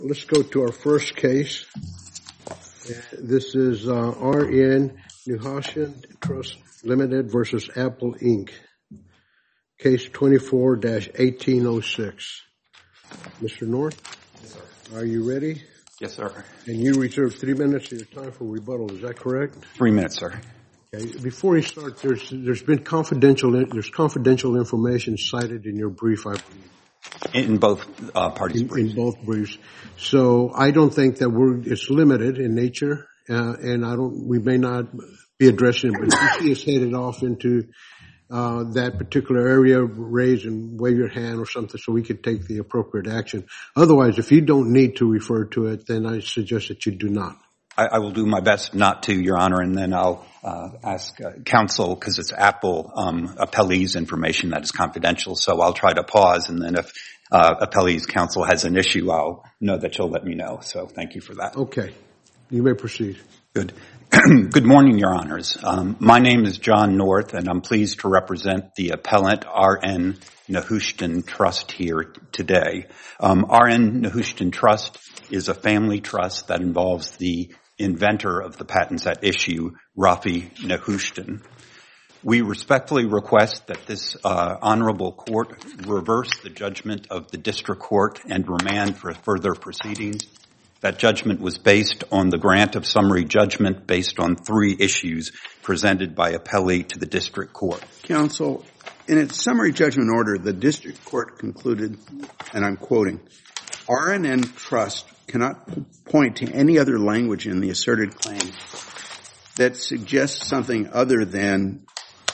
Let's go to our first case. This is RN Nuhashian Trust Limited versus Apple Inc. Case 24-1806. Mr. North? Yes, sir. Are you ready? Yes, sir. And you reserve 3 minutes of your time for rebuttal. Is that correct? 3 minutes, sir. Okay. Before you start, there's been confidential information cited in your brief, I believe. In both parties' briefs. In both briefs. So I don't think that it's limited in nature, and we may not be addressing it, but if you is headed off into that particular area, raise and wave your hand or something so we could take the appropriate action. Otherwise, if you don't need to refer to it, then I suggest that you do not. I will do my best not to, Your Honor, and then I'll ask counsel, because it's Apple appellee's information that is confidential, so I'll try to pause, and then if appellee's counsel has an issue, I'll know that you'll let me know. So thank you for that. Okay. You may proceed. Good. Good morning, Your Honors. My name is John North, and I'm pleased to represent the appellant RN Nuhashian Trust here today. RN Nuhashian Trust is a family trust that involves the inventor of the patents at issue, Rafi Nuhashian. We respectfully request that this honorable court reverse the judgment of the district court and remand for further proceedings. That judgment was based on the grant of summary judgment based on 3 issues presented by appellee to the district court. Counsel, in its summary judgment order, the district court concluded, and I'm quoting, RNN Trust cannot point to any other language in the asserted claim that suggests something other than,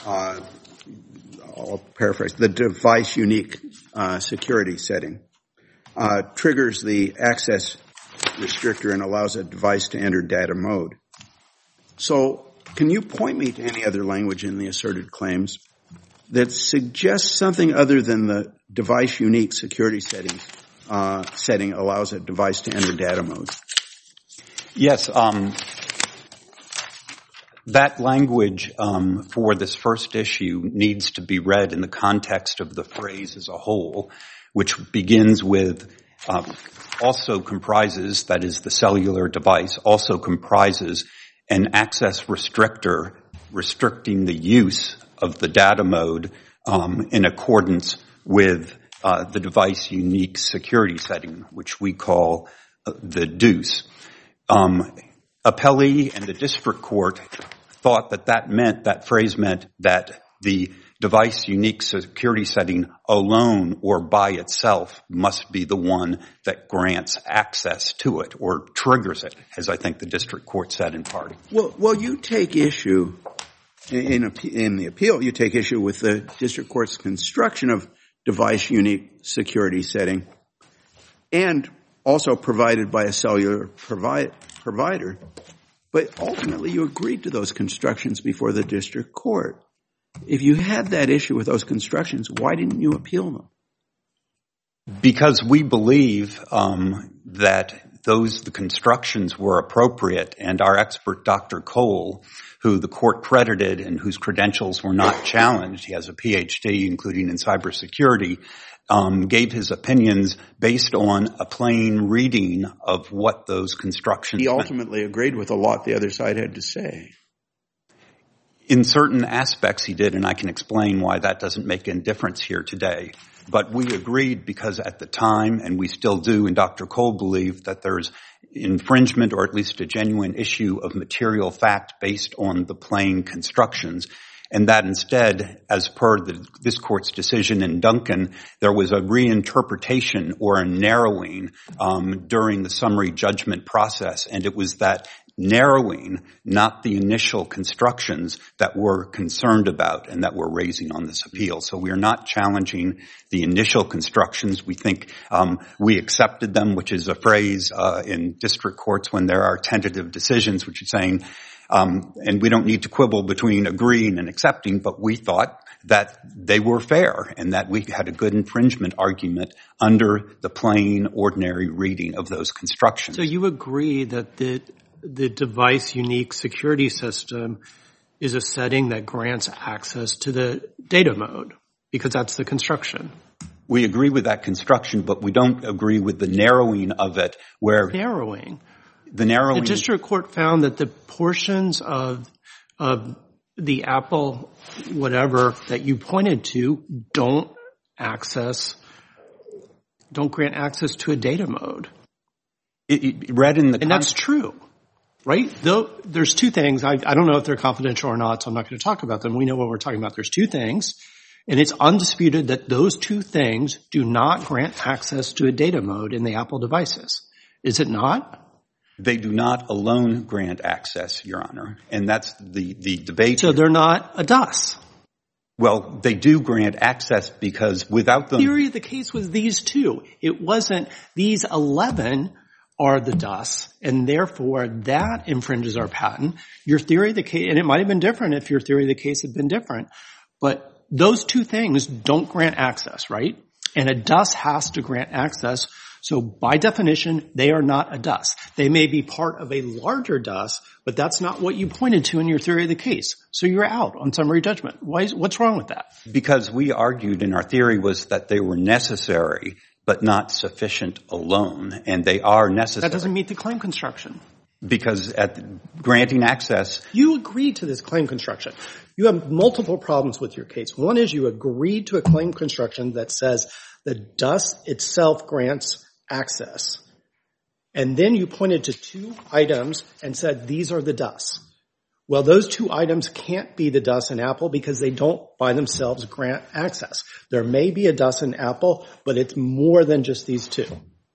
I'll paraphrase, the device unique security setting, triggers the access restrictor and allows a device to enter data mode. So can you point me to any other language in the asserted claims that suggests something other than the device unique security setting allows a device to enter data mode? Yes, that language for this first issue needs to be read in the context of the phrase as a whole, which begins with also comprises, that is the cellular device, also comprises an access restrictor restricting the use of the data mode in accordance with the device unique security setting, which we call the DUCE. Appellee and the district court thought that phrase meant that the device unique security setting alone or by itself must be the one that grants access to it or triggers it, as I think the district court said in part. Well, you take issue in the appeal. You take issue with the district court's construction of device unique security setting, and also provided by a cellular provider. But ultimately, you agreed to those constructions before the district court. If you had that issue with those constructions, why didn't you appeal them? Because we believe that the constructions were appropriate, and our expert, Dr. Cole, who the court credited and whose credentials were not challenged, he has a PhD, including in cybersecurity, gave his opinions based on a plain reading of what those constructions meant. He ultimately agreed with a lot the other side had to say. In certain aspects he did, and I can explain why that doesn't make any difference here today. But we agreed because at the time, and we still do, and Dr. Cole believed that there's infringement or at least a genuine issue of material fact based on the plain constructions. And that instead, as per this court's decision in Duncan, there was a reinterpretation or a narrowing during the summary judgment process. And it was that narrowing, not the initial constructions, that we're concerned about and that we're raising on this appeal. So we are not challenging the initial constructions. We think we accepted them, which is a phrase in district courts when there are tentative decisions, which is saying, and we don't need to quibble between agreeing and accepting, but we thought that they were fair and that we had a good infringement argument under the plain, ordinary reading of those constructions. So you agree that the device unique security system is a setting that grants access to the data mode because that's the construction? We agree with that construction, but we don't agree with the narrowing of it where Narrowing. The district court found that the portions of the Apple whatever that you pointed to don't grant access to a data mode. And that's true, right? Though there's two things. I don't know if they're confidential or not, so I'm not going to talk about them. We know what we're talking about. There's two things, and it's undisputed that those two things do not grant access to a data mode in the Apple devices. Is it not? They do not alone grant access, Your Honor, and that's the debate. So they're not a DUS. Well, they do grant access because without them... The theory of the case was these two. It wasn't these 11 are the DUS, and therefore that infringes our patent. Your theory of the case, and it might have been different if your theory of the case had been different, but those two things don't grant access, right? And a DUS has to grant access. So by definition, they are not a DUS. They may be part of a larger DUS, but that's not what you pointed to in your theory of the case. So you're out on summary judgment. What's wrong with that? Because we argued, and our theory was that they were necessary, but not sufficient alone, and they are necessary. That doesn't meet the claim construction. Because at granting access... You agreed to this claim construction. You have multiple problems with your case. One is you agreed to a claim construction that says the DUS itself grants access. And then you pointed to two items and said these are the DUS. Well, those two items can't be the DUS in Apple because they don't by themselves grant access. There may be a DUS in Apple, but it's more than just these two.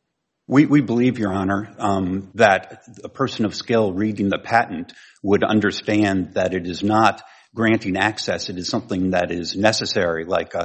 We believe, Your Honor, that a person of skill reading the patent would understand that it is not granting access. It is something that is necessary, like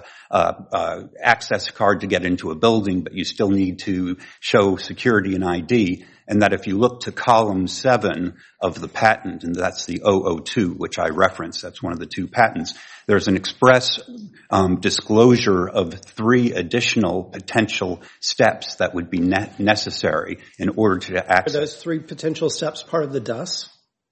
a access card to get into a building, but you still need to show security and ID. And that if you look to column 7 of the patent, and that's the 002, which I referenced, that's one of the two patents, there's an express disclosure of 3 additional potential steps that would be necessary in order to access. Are those 3 potential steps part of the DUS?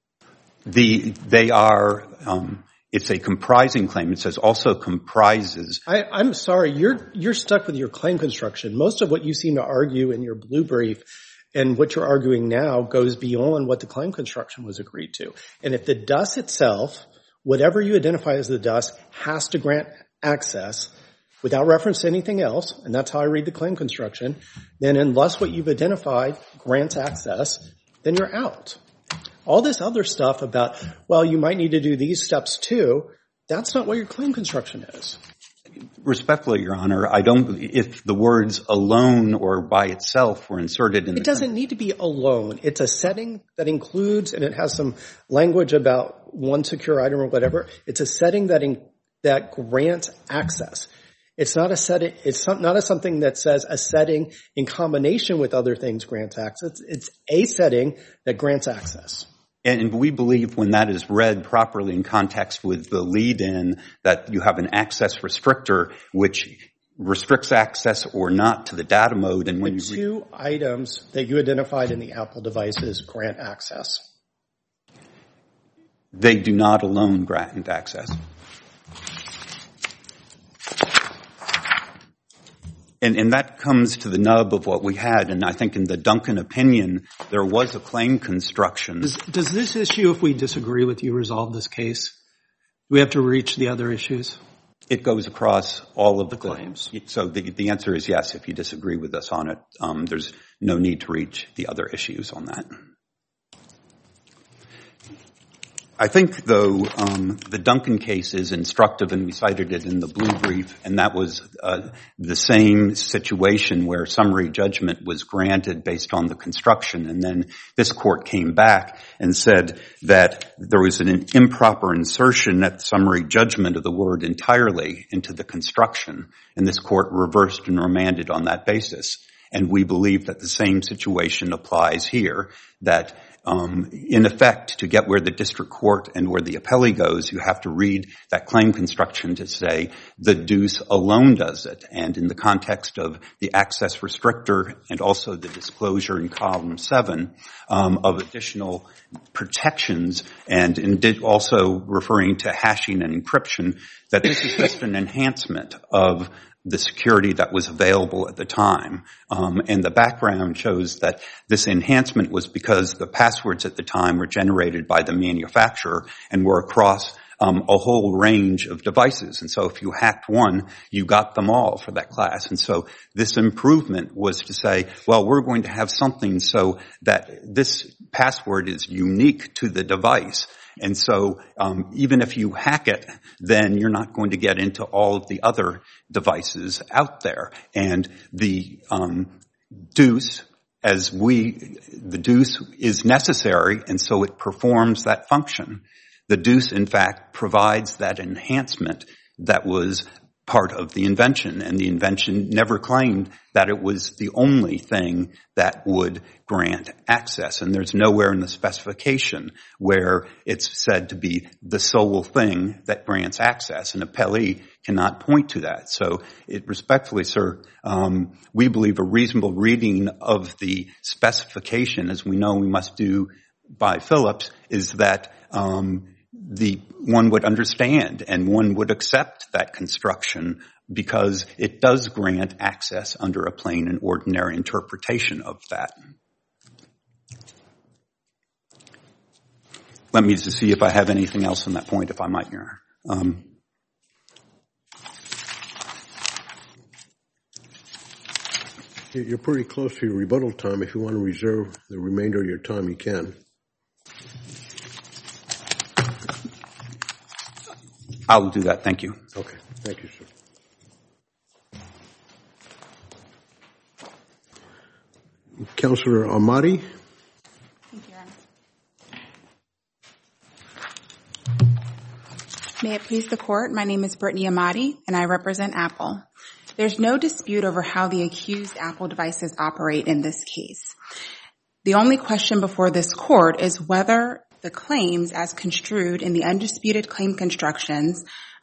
They are, it's a comprising claim. It says also comprises. I'm sorry, you're stuck with your claim construction. Most of what you seem to argue in your blue brief and what you're arguing now goes beyond what the claim construction was agreed to. And if the DUS itself, whatever you identify as the DUS, has to grant access without reference to anything else, and that's how I read the claim construction, then unless what you've identified grants access, then you're out. All this other stuff about, well, you might need to do these steps too, that's not what your claim construction is. Respectfully, Your Honor, if the words alone or by itself were inserted in It doesn't need to be alone. It's a setting that includes, and it has some language about one secure item or whatever. It's a setting that grants access. It's not a setting. It's not something that says a setting in combination with other things grants access. It's a setting that grants access. And we believe when that is read properly in context with the lead-in that you have an access restrictor which restricts access or not to the data mode. And when the two items that you identified in the Apple devices grant access. They do not alone grant access. And that comes to the nub of what we had. And I think in the Duncan opinion, there was a claim construction. Does this issue, if we disagree with you, resolve this case? Do we have to reach the other issues? It goes across all of the claims. So the answer is yes, if you disagree with us on it. There's no need to reach the other issues on that. I think, though, the Duncan case is instructive, and we cited it in the blue brief, and that was the same situation where summary judgment was granted based on the construction, and then this court came back and said that there was an improper insertion at summary judgment of the word entirely into the construction, and this court reversed and remanded on that basis. And we believe that the same situation applies here, that in effect, to get where the district court and where the appellee goes, you have to read that claim construction to say the deuce alone does it. And in the context of the access restrictor and also the disclosure in column 7 of additional protections, and also referring to hashing and encryption, that this is just an enhancement of the security that was available at the time. And the background shows that this enhancement was because the passwords at the time were generated by the manufacturer and were across a whole range of devices. And so if you hacked one, you got them all for that class. And so this improvement was to say, well, we're going to have something so that this password is unique to the device. And so even if you hack it, then you're not going to get into all of the other devices out there. And the deuce, the deuce is necessary, and so it performs that function. The deuce, in fact, provides that enhancement that was part of the invention, and the invention never claimed that it was the only thing that would grant access. And there's nowhere in the specification where it's said to be the sole thing that grants access, and appellee cannot point to that. So respectfully, sir, we believe a reasonable reading of the specification, as we know we must do by Phillips, is that one would understand and one would accept that construction because it does grant access under a plain and ordinary interpretation of that. Let me just see if I have anything else on that point, if I might, Your Honor. You're pretty close to your rebuttal time. If you want to reserve the remainder of your time, you can. I'll do that. Thank you. Okay. Thank you, sir. Counselor Ahmadi. Thank you, Your Honor. May it please the Court, my name is Brittany Ahmadi, and I represent Apple. There's no dispute over how the accused Apple devices operate in this case. The only question before this Court is whether the claims as construed in the undisputed claim constructions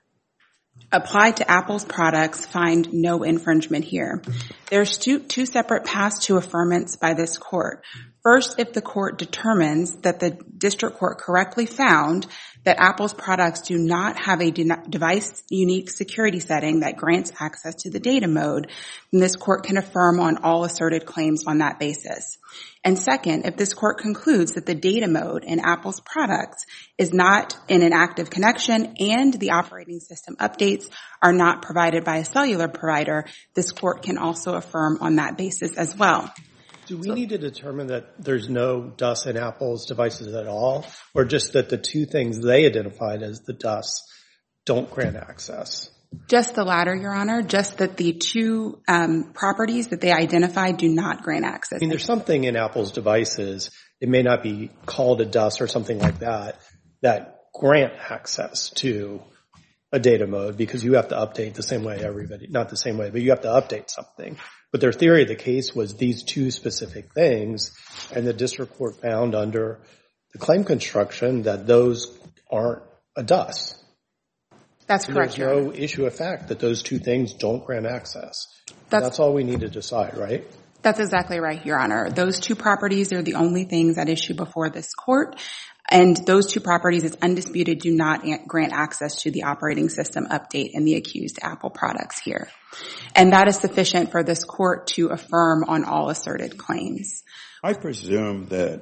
applied to Apple's products find no infringement here. There's two separate paths to affirmance by this Court. First, if the Court determines that the district court correctly found that Apple's products do not have a device-unique security setting that grants access to the data mode, then this Court can affirm on all asserted claims on that basis. And second, if this Court concludes that the data mode in Apple's products is not in an active connection and the operating system updates are not provided by a cellular provider, this Court can also affirm on that basis as well. Do we need to determine that there's no DUS in Apple's devices at all, or just that the two things they identified as the DUS don't grant access? Just the latter, Your Honor. Just that the two properties that they identified do not grant access. I mean, there's something in Apple's devices, it may not be called a DUS or something like that, that grant access to a data mode because you have to update the same way everybody, not the same way, but you have to update something. But their theory of the case was these two specific things, and the district court found under the claim construction that those aren't a DUS. That's correct, Your Honor. There's no issue of fact that those two things don't grant access. That's all we need to decide, right? That's exactly right, Your Honor. Those two properties are the only things at issue before this Court. And those two properties, it's undisputed, do not grant access to the operating system update in the accused Apple products here. And that is sufficient for this Court to affirm on all asserted claims. I presume that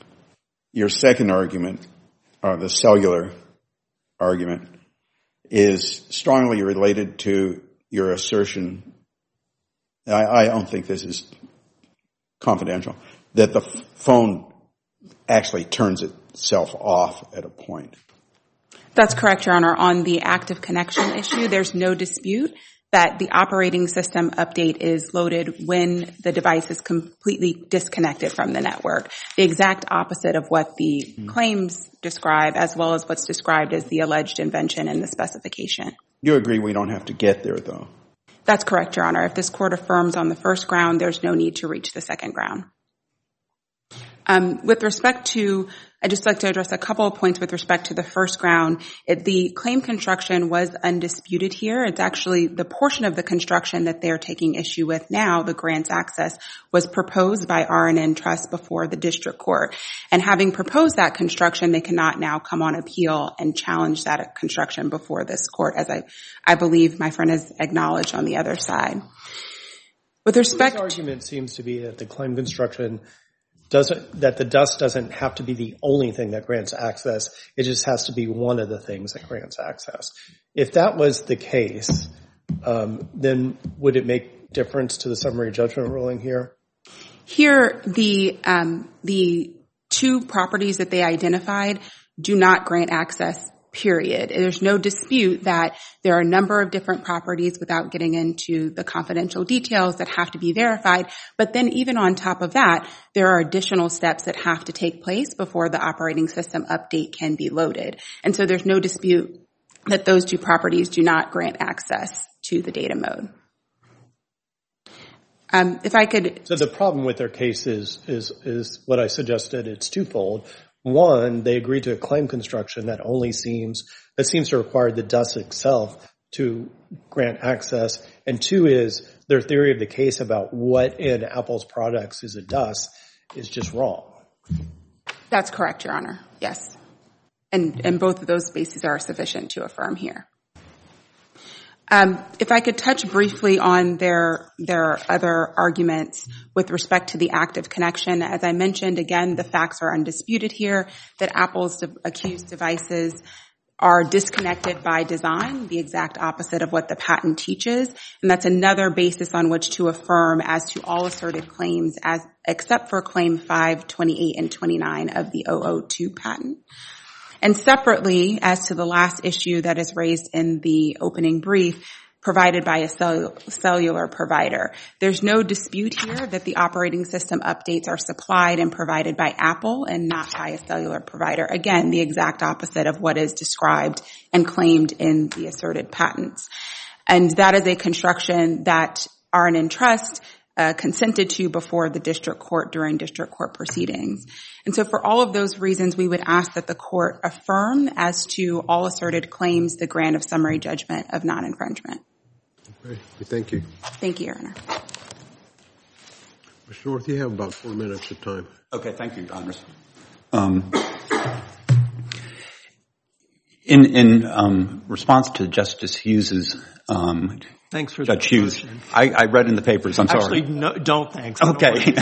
your second argument, the cellular argument, is strongly related to your assertion, I don't think this is confidential, that the phone actually turns itself off at a point. That's correct, Your Honor. On the active connection issue, there's no dispute that the operating system update is loaded when the device is completely disconnected from the network. The exact opposite of what the claims describe, as well as what's described as the alleged invention in the specification. You agree we don't have to get there, though? That's correct, Your Honor. If this Court affirms on the first ground, there's no need to reach the second ground. With respect to, I'd just like to address a couple of points with respect to the first ground. The claim construction was undisputed here. It's actually the portion of the construction that they're taking issue with now, the grants access, was proposed by R&N Trust before the district court. And having proposed that construction, they cannot now come on appeal and challenge that construction before this court, as I believe my friend has acknowledged on the other side. With respect, his argument seems to be that the claim construction that the dust doesn't have to be the only thing that grants access. It just has to be one of the things that grants access. If that was the case, then would it make difference to the summary judgment ruling here? Here, the two properties that they identified do not grant access, period. There's no dispute that there are a number of different properties, without getting into the confidential details, that have to be verified. But then even on top of that, there are additional steps that have to take place before the operating system update can be loaded. And so there's no dispute that those two properties do not grant access to the data mode. If I could... So the problem with their case is what I suggested. It's twofold. One, they agreed to a claim construction that seems to require the dust itself to grant access. And two is their theory of the case about what in Apple's products is a dust is just wrong. That's correct, Your Honor. Yes. And both of those bases are sufficient to affirm here. If I could touch briefly on their other arguments with respect to the active connection. As I mentioned, again, the facts are undisputed here that Apple's accused devices are disconnected by design, the exact opposite of what the patent teaches. And that's another basis on which to affirm as to all asserted claims, except for Claim 5, 28, and 29 of the 002 patent. And separately, as to the last issue that is raised in the opening brief, provided by a cellular provider, there's no dispute here that the operating system updates are supplied and provided by Apple and not by a cellular provider. Again, the exact opposite of what is described and claimed in the asserted patents. And that is a construction that R&N Trust consented to before the district court during district court proceedings. And so for all of those reasons, we would ask that the court affirm as to all asserted claims the grant of summary judgment of non-infringement. Okay. Thank you. Thank you, Your Honor. Mr. North, you have about 4 minutes of time. Okay. Thank you, Your Honors. In response to Justice Hughes's thanks for Judge Hughes. I read in the papers. I'm sorry. Actually, no, don't thanks. Okay.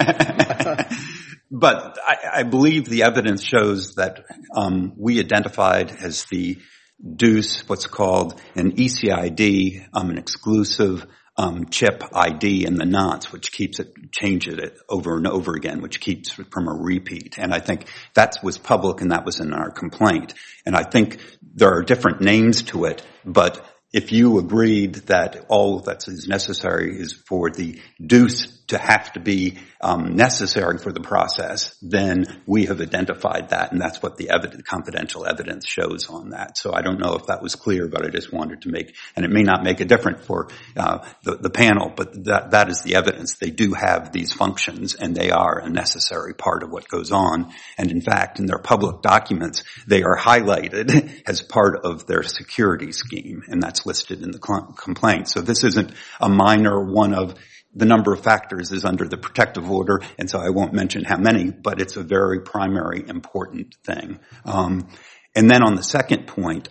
But I believe the evidence shows that we identified as the DUCE, what's called an ECID, an exclusive chip ID in the NOTs, which changes it over and over again, which keeps it from a repeat. And I think that was public and that was in our complaint. And I think there are different names to it, but if you agreed that all that is necessary is for the DUCE to have to be necessary for the process, then we have identified that, and that's what the confidential evidence shows on that. So I don't know if that was clear, but I just wanted to make, and it may not make a difference for the panel, but that is the evidence. They do have these functions, and they are a necessary part of what goes on. And in fact, in their public documents, they are highlighted as part of their security scheme, and that's listed in the complaint. So this isn't a minor one of the number of factors is under the protective order, and so I won't mention how many, but it's a very primary important thing. And then on the second point,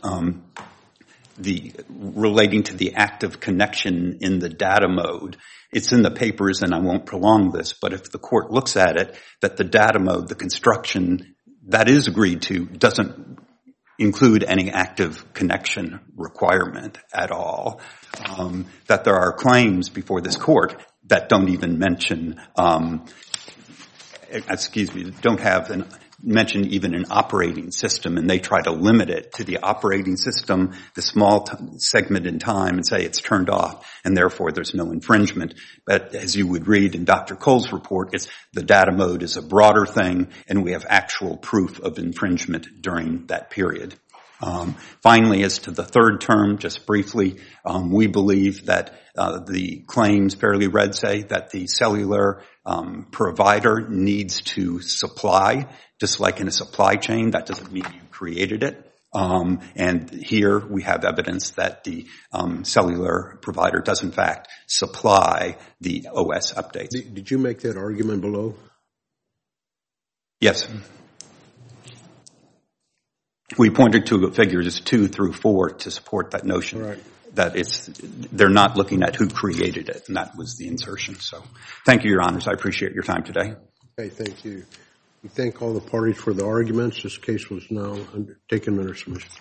relating to the active connection in the data mode, it's in the papers, and I won't prolong this, but if the court looks at it, that the data mode, the construction that is agreed to, doesn't include any active connection requirement at all. That there are claims before this court that don't even mention, mention even an operating system, and they try to limit it to the operating system, the small segment in time, and say it's turned off, and therefore there's no infringement. But as you would read in Dr. Cole's report, the data mode is a broader thing, and we have actual proof of infringement during that period. Finally, as to the third term, just briefly, we believe that the claims fairly read say that the cellular provider needs to supply, just like in a supply chain. That doesn't mean you created it. And here we have evidence that the cellular provider does in fact supply the OS updates. Did you make that argument below? Yes. We pointed to figures 2 through 4 to support that notion. Right. That they're not looking at who created it, and that was the insertion. So thank you, Your Honors. I appreciate your time today. Okay, thank you. We thank all the parties for the arguments. This case was now taken under submission.